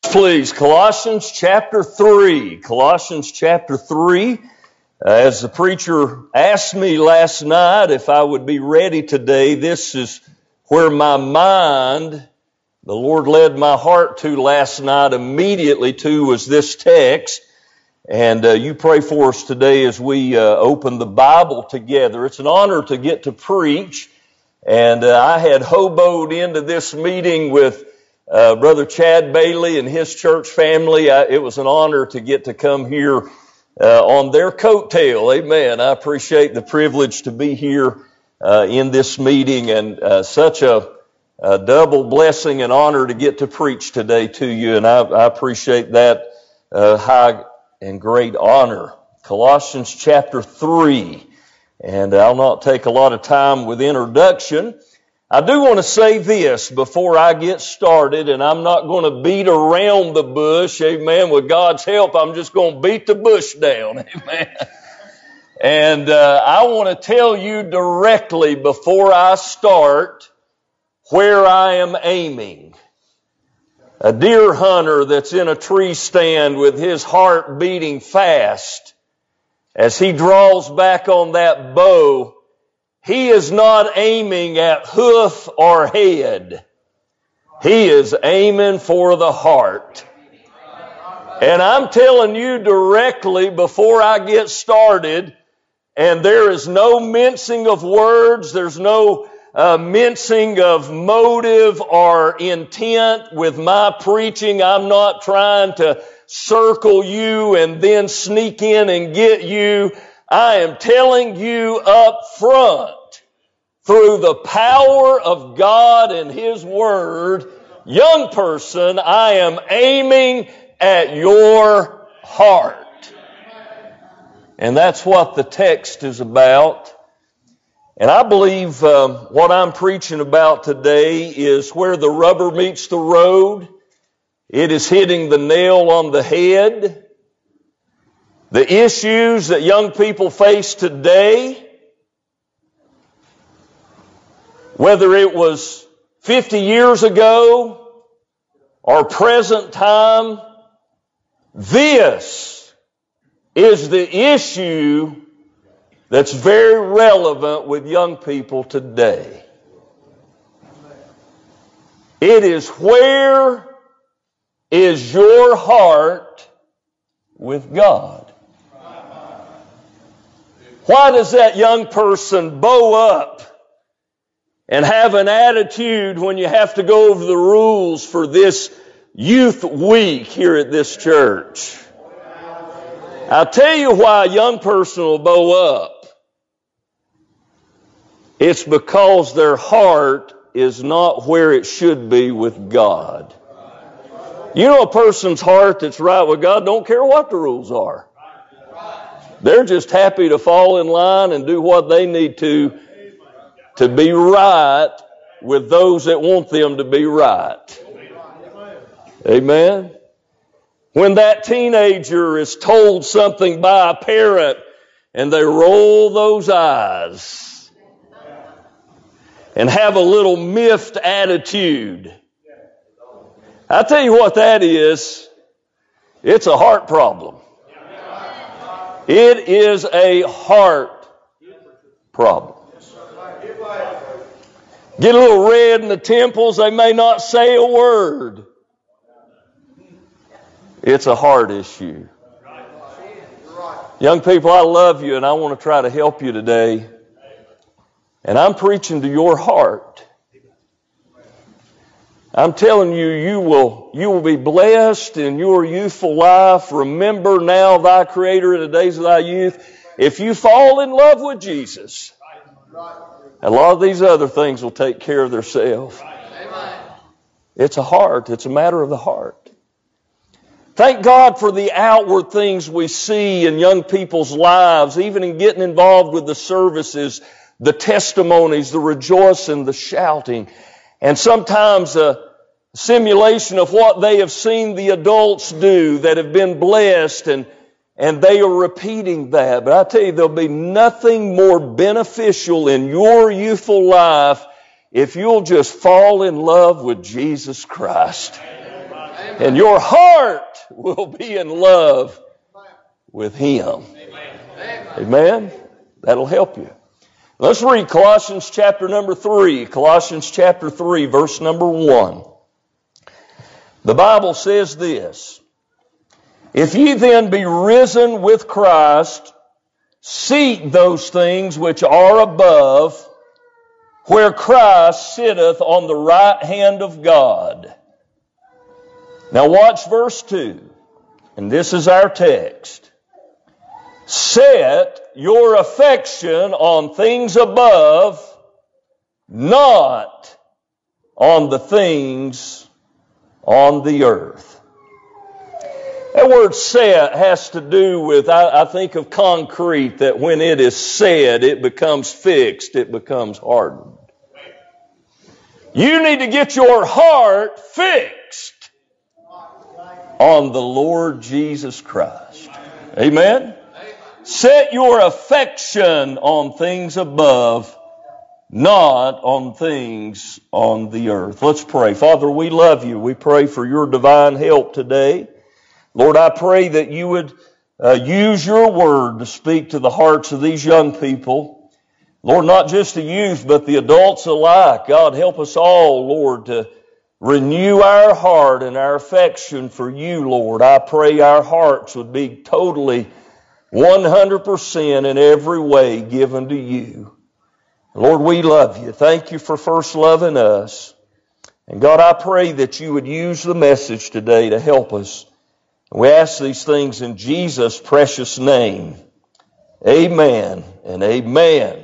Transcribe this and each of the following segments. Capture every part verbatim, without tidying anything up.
Please, Colossians chapter three. Colossians chapter three. Uh, as the preacher asked me last night if I would be ready today, this is where my mind, the Lord led my heart to last night immediately to, was this text. And uh, you pray for us today as we uh, open the Bible together. It's an honor to get to preach. And uh, I had hoboed into this meeting with Uh, Brother Chad Bailey and his church family. I, it was an honor to get to come here uh, on their coattail. Amen. I appreciate the privilege to be here uh, in this meeting, and uh, such a, a double blessing and honor to get to preach today to you, and I, I appreciate that uh, high and great honor. Colossians chapter three, and I'll not take a lot of time with introduction. I do want to say this before I get started, and I'm not going to beat around the bush, amen. With God's help, I'm just going to beat the bush down, amen. And uh, I want to tell you directly before I start where I am aiming. A deer hunter that's in a tree stand with his heart beating fast, as he draws back on that bow, he is not aiming at hoof or head. He is aiming for the heart. And I'm telling you directly before I get started, and there is no mincing of words, there's no uh, mincing of motive or intent with my preaching. I'm not trying to circle you and then sneak in and get you. I am telling you up front, through the power of God and His Word, young person, I am aiming at your heart. And that's what the text is about. And I believe um, what I'm preaching about today is where the rubber meets the road. It is hitting the nail on the head. The issues that young people face today, whether it was fifty years ago or present time, this is the issue that's very relevant with young people today. It is, where is your heart with God? Why does that young person bow up and have an attitude when you have to go over the rules for this youth week here at this church? I'll tell you why a young person will bow up. It's because their heart is not where it should be with God. You know, a person's heart that's right with God don't care what the rules are. They're just happy to fall in line and do what they need to to be right with those that want them to be right. Amen. When that teenager is told something by a parent and they roll those eyes and have a little miffed attitude, I tell you what that is. It's a heart problem. It is a heart problem. Get a little red in the temples, they may not say a word. It's a heart issue. Young people, I love you and I want to try to help you today. And I'm preaching to your heart. I'm telling you, you will, you will be blessed in your youthful life. Remember now thy Creator in the days of thy youth. If you fall in love with Jesus, a lot of these other things will take care of themselves. It's a heart. It's a matter of the heart. Thank God for the outward things we see in young people's lives, even in getting involved with the services, the testimonies, the rejoicing, the shouting, and sometimes a simulation of what they have seen the adults do that have been blessed, and And they are repeating that. But I tell you, there'll be nothing more beneficial in your youthful life if you'll just fall in love with Jesus Christ. And your heart will be in love with Him. Amen? That'll help you. Let's read Colossians chapter number three. Colossians chapter three, verse number one. The Bible says this: If ye then be risen with Christ, seek those things which are above, where Christ sitteth on the right hand of God. Now watch verse two, and this is our text. Set your affection on things above, not on the things on the earth. That word set has to do with, I, I think of concrete, that when it is set, it becomes fixed, it becomes hardened. You need to get your heart fixed on the Lord Jesus Christ. Amen? Set your affection on things above, not on things on the earth. Let's pray. Father, we love you. We pray for your divine help today. Lord, I pray that you would uh, use your word to speak to the hearts of these young people. Lord, not just the youth, but the adults alike. God, help us all, Lord, to renew our heart and our affection for you, Lord. I pray our hearts would be totally one hundred percent in every way given to you. Lord, we love you. Thank you for first loving us. And God, I pray that you would use the message today to help us. And we ask these things in Jesus' precious name. Amen and amen.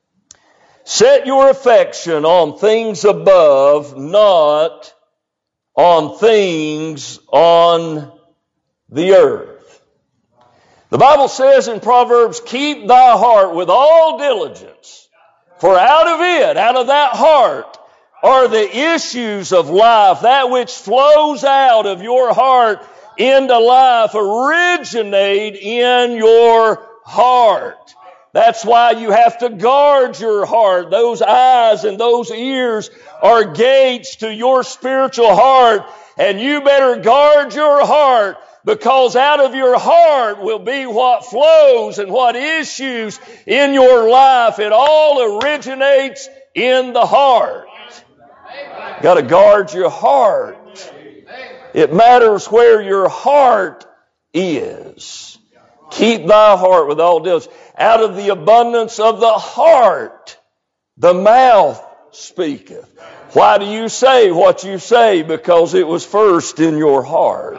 Set your affection on things above, not on things on the earth. The Bible says in Proverbs, keep thy heart with all diligence, for out of it, out of that heart, are the issues of life. That which flows out of your heart into life originate in your heart. That's why you have to guard your heart. Those eyes and those ears are gates to your spiritual heart, and you better guard your heart, because out of your heart will be what flows and what issues in your life. It all originates in the heart. You got to guard your heart. It matters where your heart is. Keep thy heart with all diligence. Out of the abundance of the heart, the mouth speaketh. Why do you say what you say? Because it was first in your heart.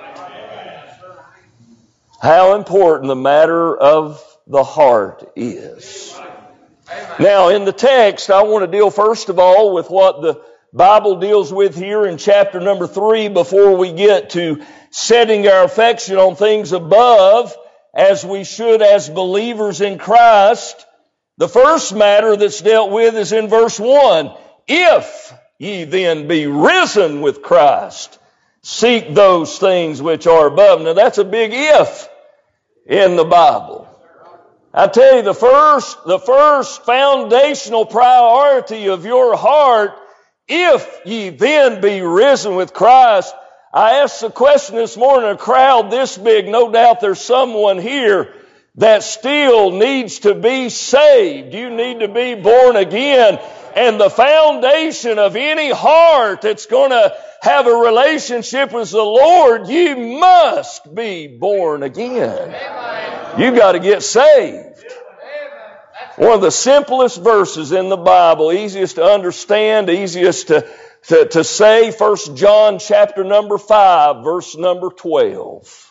How important the matter of the heart is. Now, in the text, I want to deal first of all with what the Bible deals with here in chapter number three before we get to setting our affection on things above, as we should as believers in Christ. The first matter that's dealt with is in verse one. If ye then be risen with Christ, seek those things which are above. Now that's a big if in the Bible. I tell you, the first, the first foundational priority of your heart, if ye then be risen with Christ. I asked the question this morning, a crowd this big, no doubt there's someone here that still needs to be saved. You need to be born again. And the foundation of any heart that's going to have a relationship with the Lord, you must be born again. You got to get saved. One of the simplest verses in the Bible, easiest to understand, easiest to, to, to say, First John chapter number five, verse number twelve.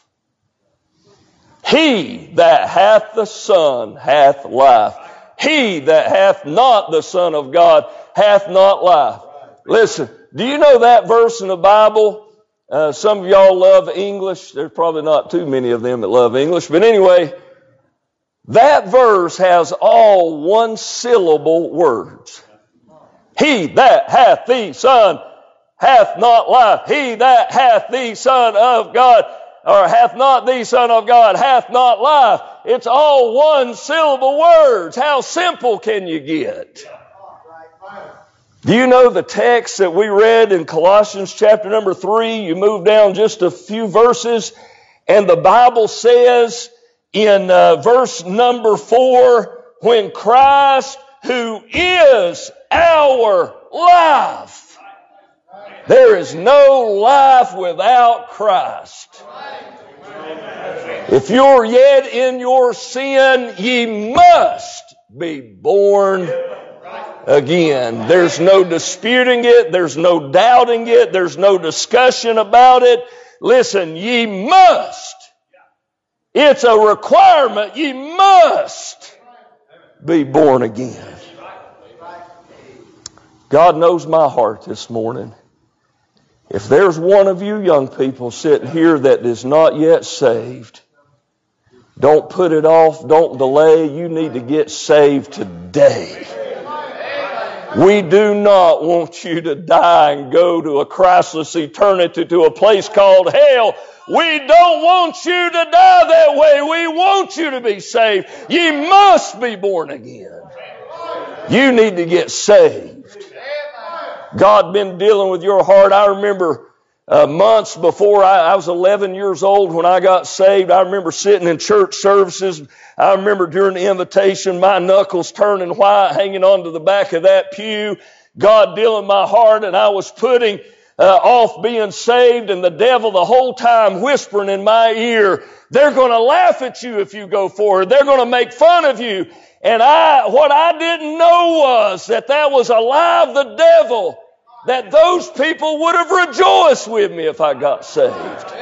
He that hath the Son hath life. He that hath not the Son of God hath not life. Listen, do you know that verse in the Bible? Uh, some of y'all love English. There's probably not too many of them that love English. But anyway, that verse has all one syllable words. He that hath the Son hath not life. He that hath the Son of God, or hath not the Son of God, hath not life. It's all one syllable words. How simple can you get? Do you know the text that we read in Colossians chapter number three? You move down just a few verses, and the Bible says in uh, verse number four, when Christ, who is our life. There is no life without Christ. If you're yet in your sin, ye must be born again. There's no disputing it. There's no doubting it. There's no discussion about it. Listen, ye must. It's a requirement. Ye must be born again. God knows my heart this morning. If there's one of you young people sitting here that is not yet saved, don't put it off. Don't delay. You need to get saved today. We do not want you to die and go to a Christless eternity, to a place called hell. We don't want you to die that way. We want you to be saved. Ye must be born again. You need to get saved. God been dealing with your heart. I remember uh, months before I, I was eleven years old when I got saved. I remember sitting in church services. I remember during the invitation, my knuckles turning white, hanging onto the back of that pew. God dealing my heart, and I was putting uh, off being saved, and the devil the whole time whispering in my ear, they're going to laugh at you if you go forward. They're going to make fun of you. And I, what I didn't know was that that was a lie of the devil, that those people would have rejoiced with me if I got saved.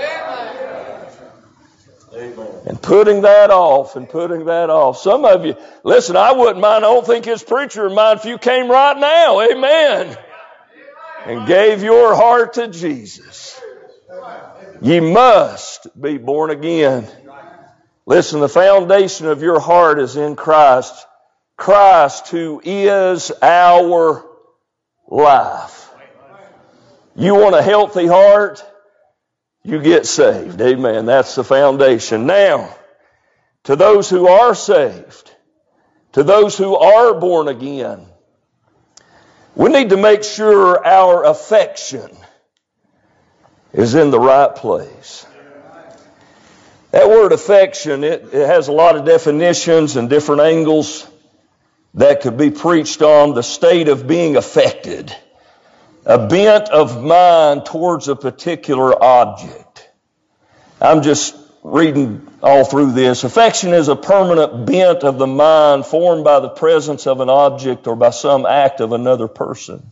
Amen. And putting that off and putting that off. Some of you, listen, I wouldn't mind, I don't think his preacher would mind if you came right now, amen, and gave your heart to Jesus. Ye must be born again. Listen, the foundation of your heart is in Christ. Christ, who is our life. You want a healthy heart? You get saved. Amen. That's the foundation. Now, to those who are saved, to those who are born again, we need to make sure our affection is in the right place. That word affection, it, it has a lot of definitions and different angles that could be preached on. The state of being affected, a bent of mind towards a particular object. I'm just reading all through this. Affection is a permanent bent of the mind formed by the presence of an object or by some act of another person.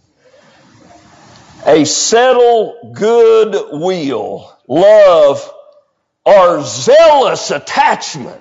A settled good will, love, or zealous attachment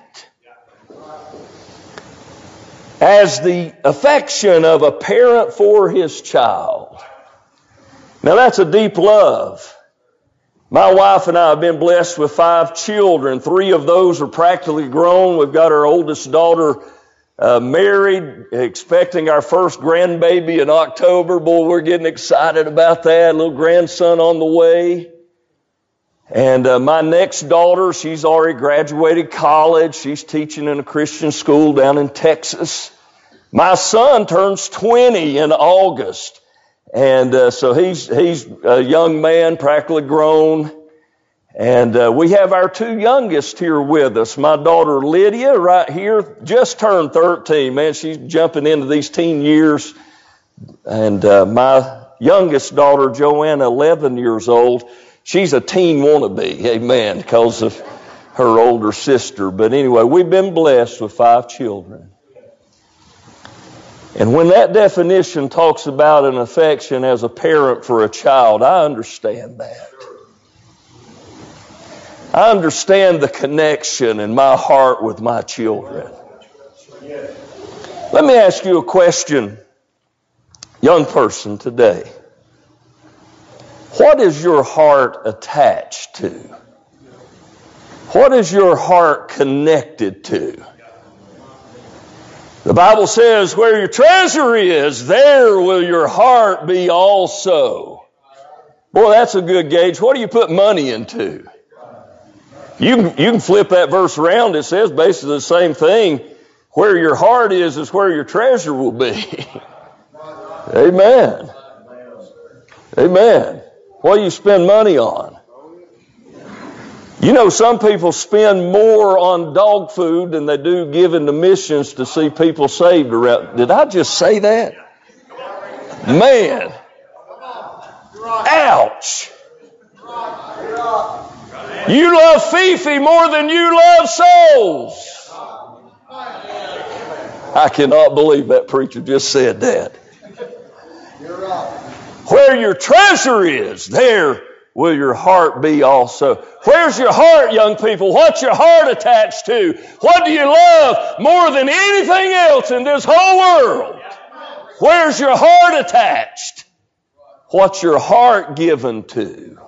as the affection of a parent for his child. Now that's a deep love. My wife and I have been blessed with five children. Three of those are practically grown. We've got our oldest daughter uh, married, expecting our first grandbaby in October. Boy, we're getting excited about that. Little grandson on the way. And uh, my next daughter, she's already graduated college. She's teaching in a Christian school down in Texas. My son turns twenty in August. And uh, so he's he's a young man, practically grown. And uh, we have our two youngest here with us. My daughter Lydia right here just turned thirteen. Man, she's jumping into these teen years. And uh, my youngest daughter, Joanna, eleven years old. She's a teen wannabe, amen, because of her older sister. But anyway, we've been blessed with five children. And when that definition talks about an affection as a parent for a child, I understand that. I understand the connection in my heart with my children. Let me ask you a question, young person today. What is your heart attached to? What is your heart connected to? The Bible says, where your treasure is, there will your heart be also. Boy, that's a good gauge. What do you put money into? You can, you can flip that verse around. It says basically the same thing. Where your heart is, is where your treasure will be. Amen. Amen. What do you spend money on? You know, some people spend more on dog food than they do giving to missions to see people saved around. Did I just say that? Man. Ouch. You love Fifi more than you love souls. I cannot believe that preacher just said that. Where your treasure is, there will your heart be also. Where's your heart, young people? What's your heart attached to? What do you love more than anything else in this whole world? Where's your heart attached? What's your heart given to?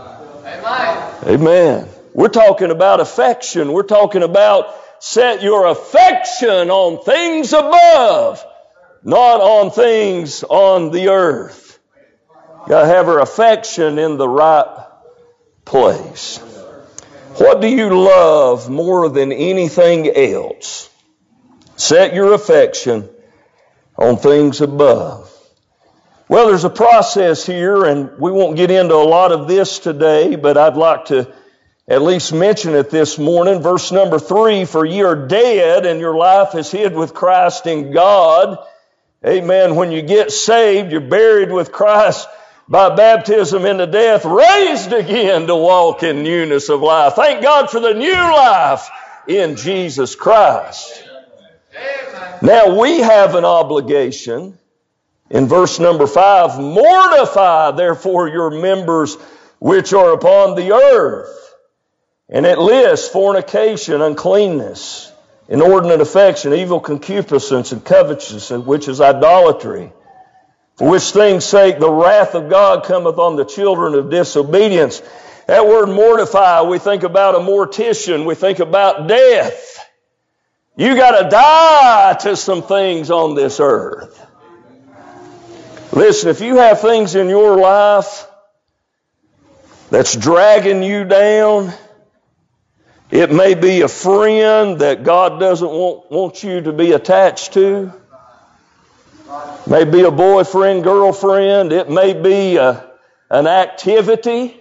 Amen. We're talking about affection. We're talking about set your affection on things above, not on things on the earth. Got to have our affection in the right place. What do you love more than anything else? Set your affection on things above. Well, there's a process here, and we won't get into a lot of this today, but I'd like to at least mention it this morning. Verse number three, for ye are dead, and your life is hid with Christ in God. Amen. When you get saved, you're buried with Christ by baptism into death, raised again to walk in newness of life. Thank God for the new life in Jesus Christ. Now we have an obligation. In verse number five, mortify therefore your members which are upon the earth. And it lists fornication, uncleanness, inordinate affection, evil concupiscence, and covetousness, which is idolatry. For which things' sake the wrath of God cometh on the children of disobedience. That word mortify, we think about a mortician, we think about death. You got to die to some things on this earth. Listen, if you have things in your life that's dragging you down, it may be a friend that God doesn't want, want you to be attached to. It may be a boyfriend, girlfriend. It may be a, an activity.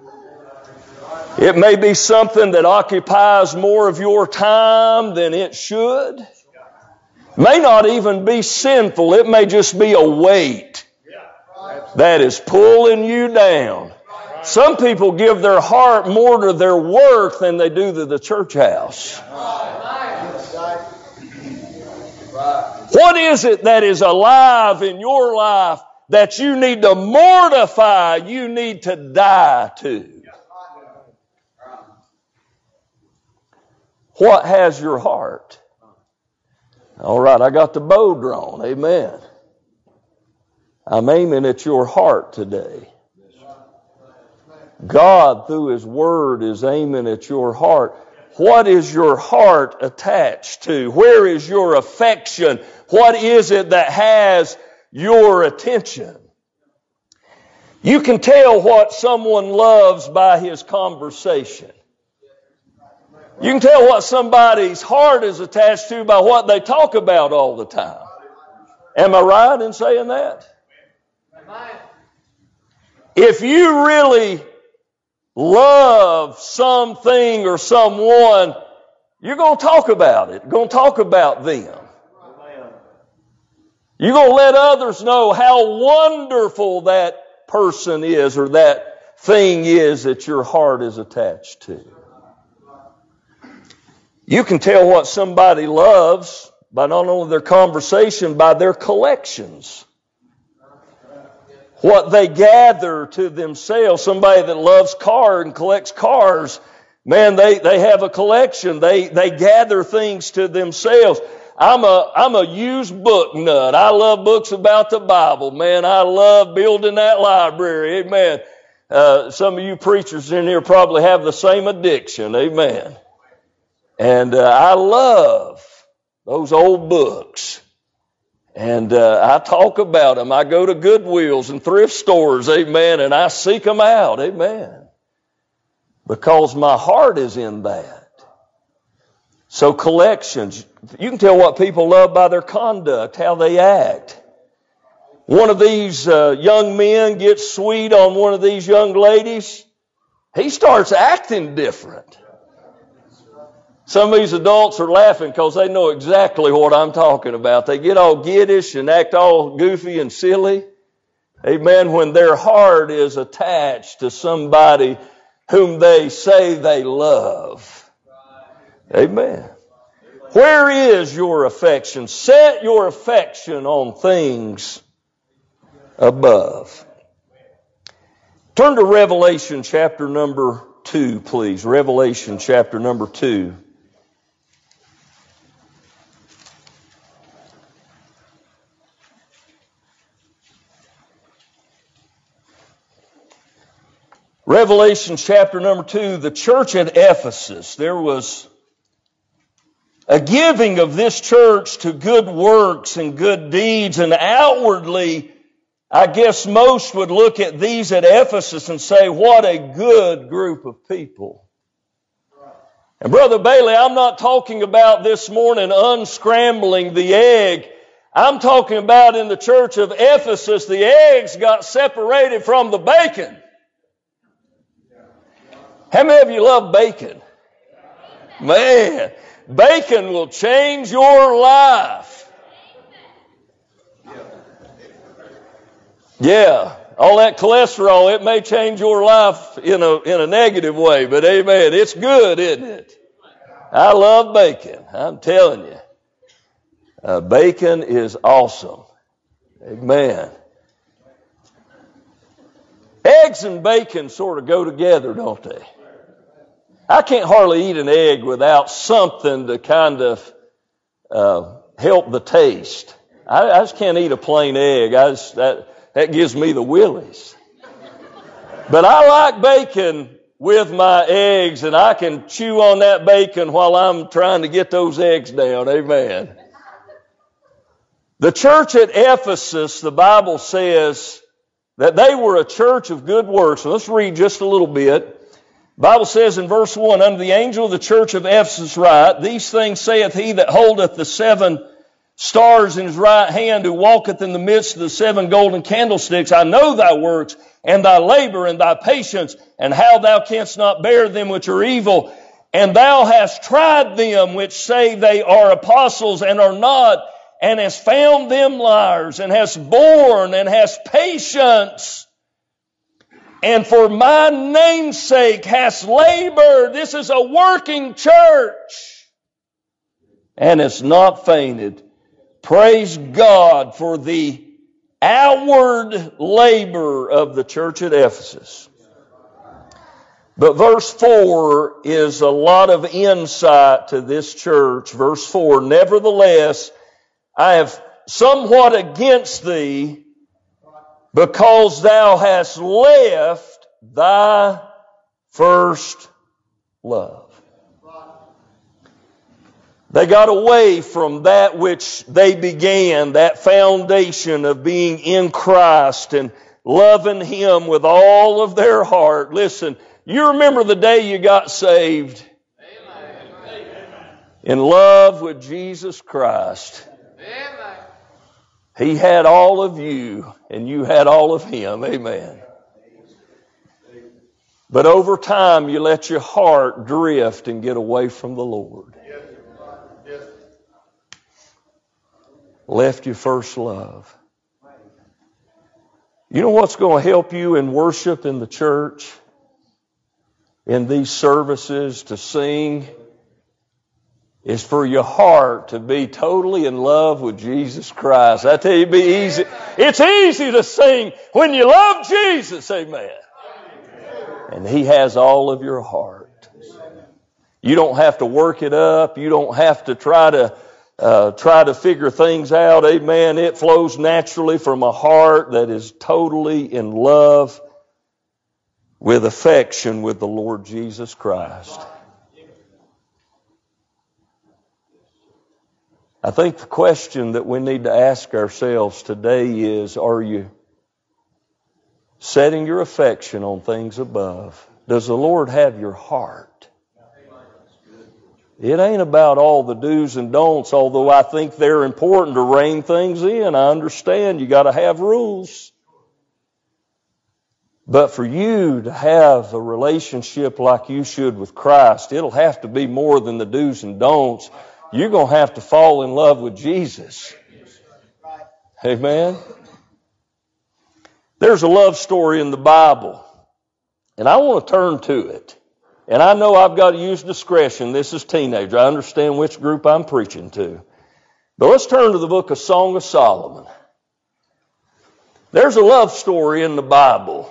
It may be something that occupies more of your time than it should. It may not even be sinful. It may just be a weight that is pulling you down. Some people give their heart more to their work than they do to the church house. What is it that is alive in your life that you need to mortify, you need to die to? What has your heart? All right, I got the bow drawn. Amen. I'm aiming at your heart today. God, through His Word, is aiming at your heart. What is your heart attached to? Where is your affection? What is it that has your attention? You can tell what someone loves by his conversation. You can tell what somebody's heart is attached to by what they talk about all the time. Am I right in saying that? If you really love something or someone, you're going to talk about it. You're going to talk about them. You're going to let others know how wonderful that person is or that thing is that your heart is attached to. You can tell what somebody loves by not only their conversation, by their collections. What they gather to themselves. Somebody that loves cars and collects cars, man, they, they have a collection. They, they gather things to themselves. I'm a, I'm a used book nut. I love books about the Bible, man. I love building that library. Amen. Uh, some of you preachers in here probably have the same addiction. Amen. And uh, I love those old books. And uh, I talk about them. I go to Goodwills and thrift stores, amen, and I seek them out, amen, because my heart is in that. So collections, you can tell what people love by their conduct, how they act. one of these uh, young men gets sweet on one of these young ladies, he starts acting different. Some of these adults are laughing because they know exactly what I'm talking about. They get all giddish and act all goofy and silly. Amen. When their heart is attached to somebody whom they say they love. Amen. Where is your affection? Set your affection on things above. Turn to Revelation chapter number two, please. Revelation chapter number two. Revelation chapter number two, the church at Ephesus. There was a giving of this church to good works and good deeds, and outwardly, I guess most would look at these at Ephesus and say, what a good group of people. And Brother Bailey, I'm not talking about this morning unscrambling the egg. I'm talking about in the church of Ephesus, the eggs got separated from the bacon. How many of you love bacon? Man, bacon will change your life. Yeah, all that cholesterol, it may change your life in a in a negative way, but amen, it's good, isn't it? I love bacon, I'm telling you. Uh, bacon is awesome. Amen. Eggs and bacon sort of go together, don't they? I can't hardly eat an egg without something to kind of uh, help the taste. I, I just can't eat a plain egg. I just, that that gives me the willies. But I like bacon with my eggs, and I can chew on that bacon while I'm trying to get those eggs down. Amen. The church at Ephesus, the Bible says that they were a church of good works. Let's read just a little bit. The Bible says in verse one, unto the angel of the church of Ephesus write, these things saith he that holdeth the seven stars in his right hand, who walketh in the midst of the seven golden candlesticks. I know thy works, and thy labor, and thy patience, and how thou canst not bear them which are evil. And thou hast tried them which say they are apostles, and are not, and hast found them liars, and hast borne, and hast patience, and for my name's sake hast labored. This is a working church. And it's not fainted. Praise God for the outward labor of the church at Ephesus. But verse four is a lot of insight to this church. Verse four, nevertheless, I have somewhat against thee, because thou hast left thy first love. They got away from that which they began, that foundation of being in Christ and loving Him with all of their heart. Listen, you remember the day you got saved? In love with Jesus Christ. He had all of you, and you had all of Him. Amen. But over time, you let your heart drift and get away from the Lord. Left your first love. You know what's going to help you in worship in the church? In these services, to sing, is for your heart to be totally in love with Jesus Christ. I tell you, it'd be easy. It's easy to sing when you love Jesus. Amen. And He has all of your heart. You don't have to work it up. You don't have to try to uh, try to figure things out. Amen. It flows naturally from a heart that is totally in love with affection with the Lord Jesus Christ. I think the question that we need to ask ourselves today is, are you setting your affection on things above? Does the Lord have your heart? It ain't about all the do's and don'ts, although I think they're important to rein things in. I understand you got to have rules. But for you to have a relationship like you should with Christ, it'll have to be more than the do's and don'ts. You're going to have to fall in love with Jesus. Amen. There's a love story in the Bible, and I want to turn to it. And I know I've got to use discretion. This is teenager. I understand which group I'm preaching to. But let's turn to the book of Song of Solomon. There's a love story in the Bible.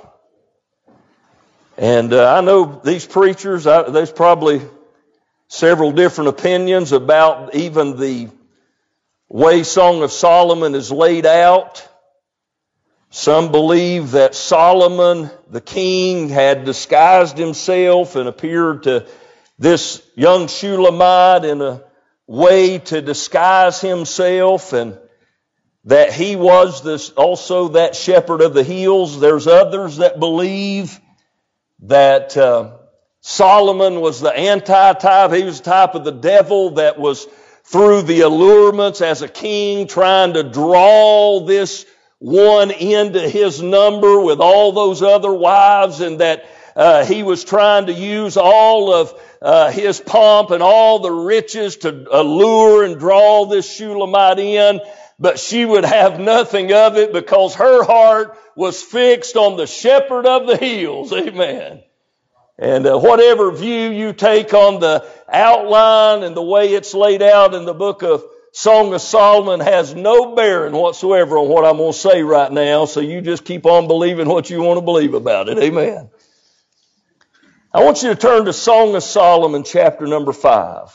And uh, I know these preachers, I, there's probably several different opinions about even the way Song of Solomon is laid out. Some believe that Solomon, the king, had disguised himself and appeared to this young Shulamite in a way to disguise himself, and that he was this also that shepherd of the hills. There's others that believe that uh, Solomon was the anti-type. He was the type of the devil that was through the allurements as a king trying to draw this one into his number with all those other wives, and that uh, he was trying to use all of uh, his pomp and all the riches to allure and draw this Shulamite in, but she would have nothing of it because her heart was fixed on the shepherd of the hills. Amen. And uh, whatever view you take on the outline and the way it's laid out in the book of Song of Solomon has no bearing whatsoever on what I'm going to say right now, so you just keep on believing what you want to believe about it. Amen. I want you to turn to Song of Solomon, chapter number five.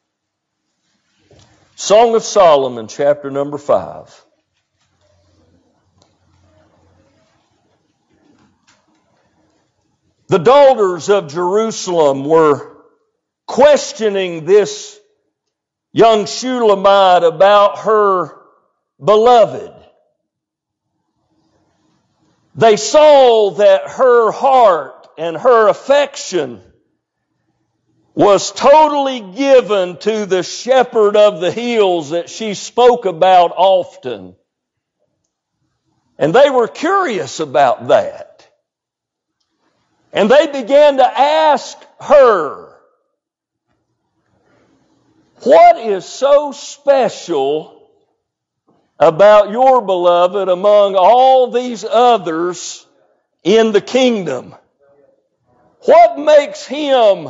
Song of Solomon, chapter number five. The daughters of Jerusalem were questioning this young Shulamite about her beloved. They saw that her heart and her affection was totally given to the shepherd of the hills that she spoke about often. And they were curious about that. And they began to ask her, what is so special about your beloved among all these others in the kingdom? What makes him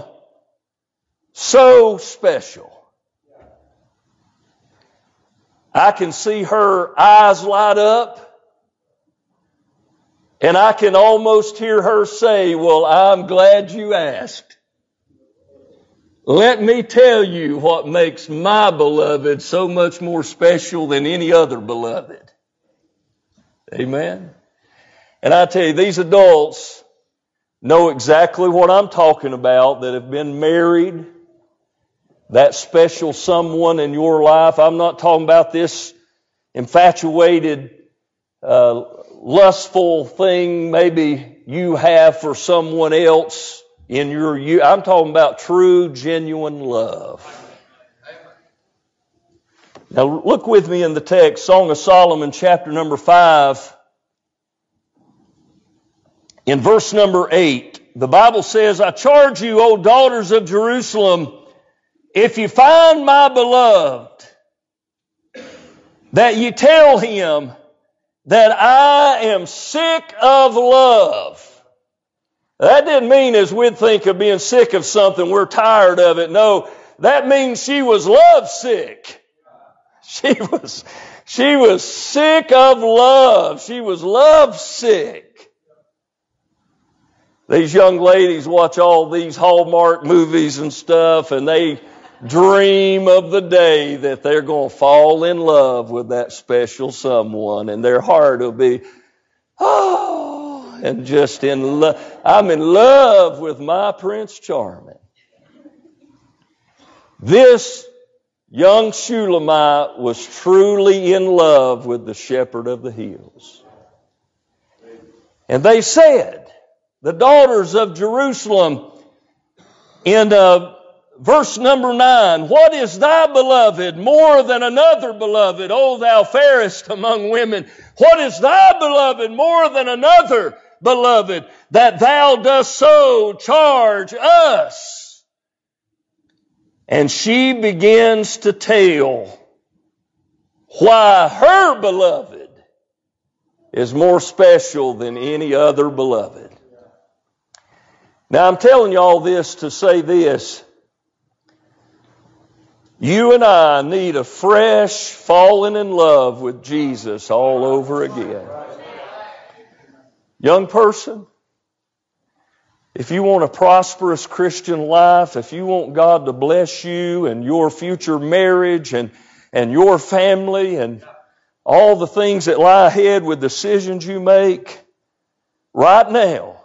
so special? I can see her eyes light up, and I can almost hear her say, well, I'm glad you asked. Let me tell you what makes my beloved so much more special than any other beloved. Amen. And I tell you, these adults know exactly what I'm talking about that have been married, that special someone in your life. I'm not talking about this infatuated, uh, lustful thing maybe you have for someone else in your youth. I'm talking about true, genuine love. Now look with me in the text, Song of Solomon, chapter number five. In verse number eight, the Bible says, I charge you, O daughters of Jerusalem, if you find my beloved, that you tell him that I am sick of love. That didn't mean as we'd think of being sick of something, we're tired of it. No, that means she was lovesick. She was, she was sick of love. She was lovesick. These young ladies watch all these Hallmark movies and stuff, and they dream of the day that they're going to fall in love with that special someone, and their heart will be, oh, and just in love. I'm in love with my Prince Charming. This young Shulamite was truly in love with the shepherd of the hills. And they said, the daughters of Jerusalem, in uh, verse number nine, what is thy beloved more than another beloved, O thou fairest among women? What is thy beloved more than another beloved, that thou dost so charge us? And she begins to tell why her beloved is more special than any other beloved. Now I'm telling you all this to say this. You and I need a fresh falling in love with Jesus all over again. Young person, if you want a prosperous Christian life, if you want God to bless you and your future marriage and, and your family and all the things that lie ahead with decisions you make, right now,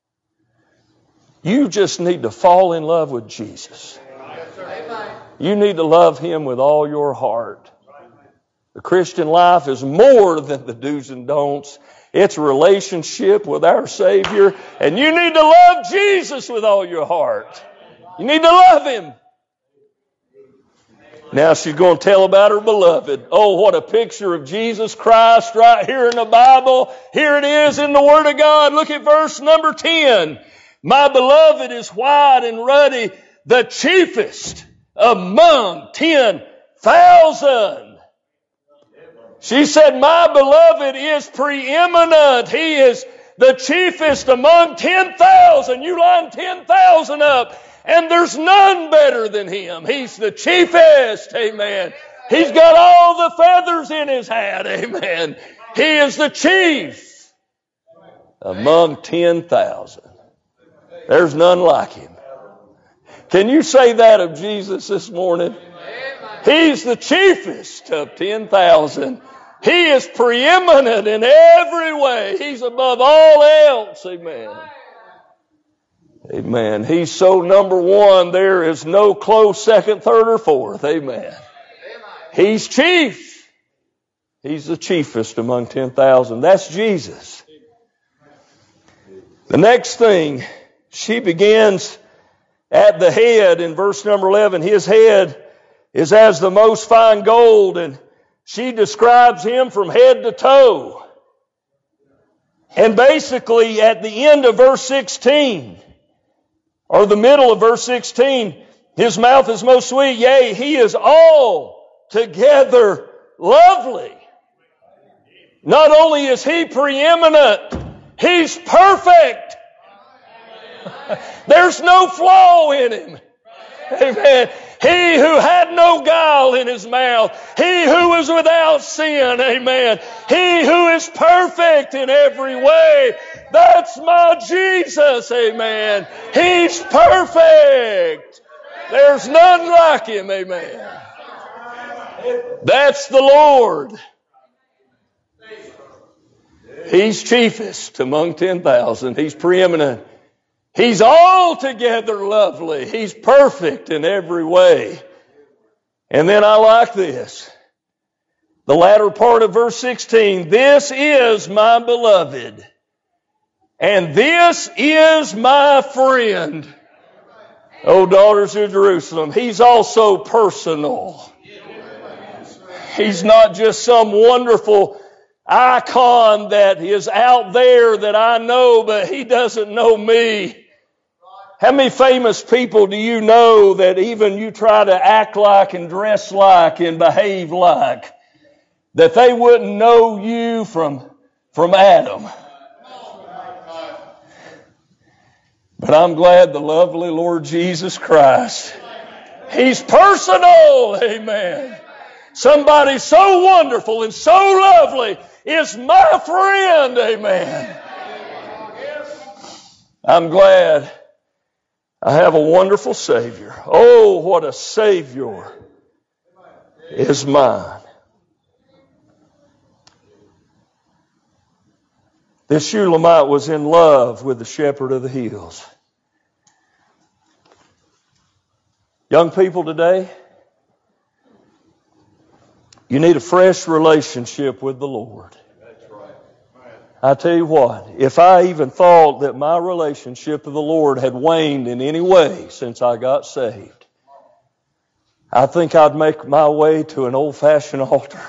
you just need to fall in love with Jesus. You need to love Him with all your heart. The Christian life is more than the do's and don'ts. It's a relationship with our Savior. And you need to love Jesus with all your heart. You need to love Him. Now she's going to tell about her beloved. Oh, what a picture of Jesus Christ right here in the Bible. Here it is in the Word of God. Look at verse number ten. My beloved is white and ruddy, the chiefest among ten thousand. She said, my beloved is preeminent. He is the chiefest among ten thousand. You line ten thousand up, and there's none better than Him. He's the chiefest. Amen. He's got all the feathers in His hat. Amen. He is the chief among ten thousand. There's none like Him. Can you say that of Jesus this morning? He's the chiefest of ten thousand. He is preeminent in every way. He's above all else. Amen. Amen. He's so number one, there is no close second, third, or fourth. Amen. He's chief. He's the chiefest among ten thousand. That's Jesus. The next thing, she begins at the head in verse number eleven. His head is as the most fine gold, and she describes Him from head to toe. And basically at the end of verse sixteen, or the middle of verse sixteen, His mouth is most sweet, yea, He is altogether lovely. Not only is He preeminent, He's perfect. There's no flaw in Him. Amen. He who had no guile in His mouth. He who was without sin. Amen. He who is perfect in every way. That's my Jesus. Amen. He's perfect. There's none like Him. Amen. That's the Lord. He's chiefest among ten thousand. He's preeminent. He's altogether lovely. He's perfect in every way. And then I like this. The latter part of verse sixteen. This is my beloved, and this is my friend. O daughters of Jerusalem, He's also personal. He's not just some wonderful icon that is out there that I know, but He doesn't know me. How many famous people do you know that even you try to act like and dress like and behave like, that they wouldn't know you from, from Adam? But I'm glad the lovely Lord Jesus Christ, He's personal. Amen. Somebody so wonderful and so lovely is my friend. Amen. I'm glad I have a wonderful Savior. Oh, what a Savior is mine. This Shulamite was in love with the shepherd of the hills. Young people today, you need a fresh relationship with the Lord. I tell you what, if I even thought that my relationship with the Lord had waned in any way since I got saved, I think I'd make my way to an old-fashioned altar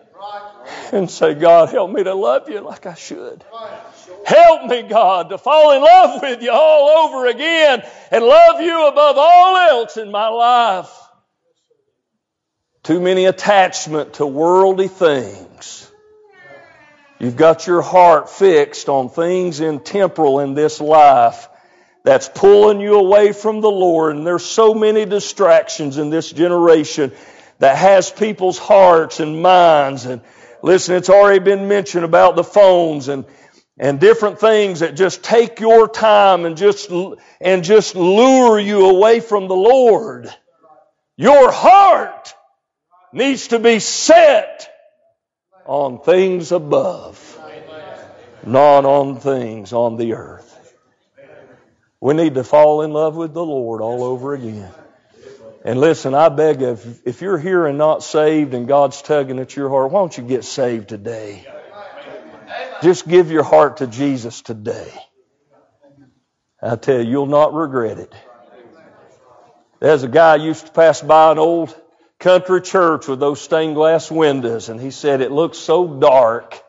and say, God, help me to love you like I should. Help me, God, to fall in love with you all over again and love you above all else in my life. Too many attachment to worldly things. You've got your heart fixed on things in temporal in this life that's pulling you away from the Lord. And there's so many distractions in this generation that has people's hearts and minds. And listen, it's already been mentioned about the phones and and different things that just take your time and just and just lure you away from the Lord. Your heart needs to be set on things above, not on things on the earth. We need to fall in love with the Lord all over again. And listen, I beg you, if, if you're here and not saved and God's tugging at your heart, why don't you get saved today? Just give your heart to Jesus today. I tell you, you'll not regret it. There's a guy who used to pass by an old country church with those stained glass windows, and he said it looked so dark.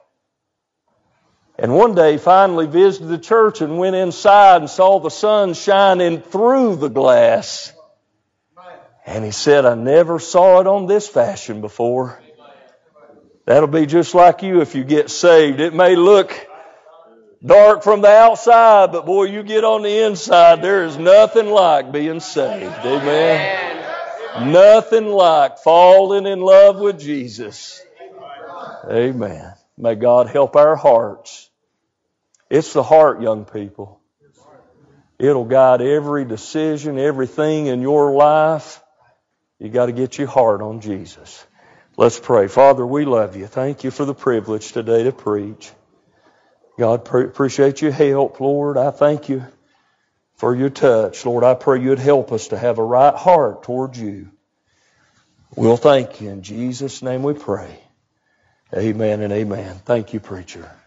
And one day he finally visited the church and went inside and saw the sun shining through the glass. And he said, I never saw it on this fashion before. That'll be just like you if you get saved. It may look dark from the outside, but boy, you get on the inside, there is nothing like being saved. Amen. Nothing like falling in love with Jesus. Amen. May God help our hearts. It's the heart, young people. It'll guide every decision, everything in your life. You got to get your heart on Jesus. Let's pray. Father, we love you. Thank you for the privilege today to preach. God, pre- appreciate your help, Lord. I thank you for your touch. Lord, I pray you'd help us to have a right heart towards you. We'll thank you. In Jesus' name we pray. Amen and amen. Thank you, preacher.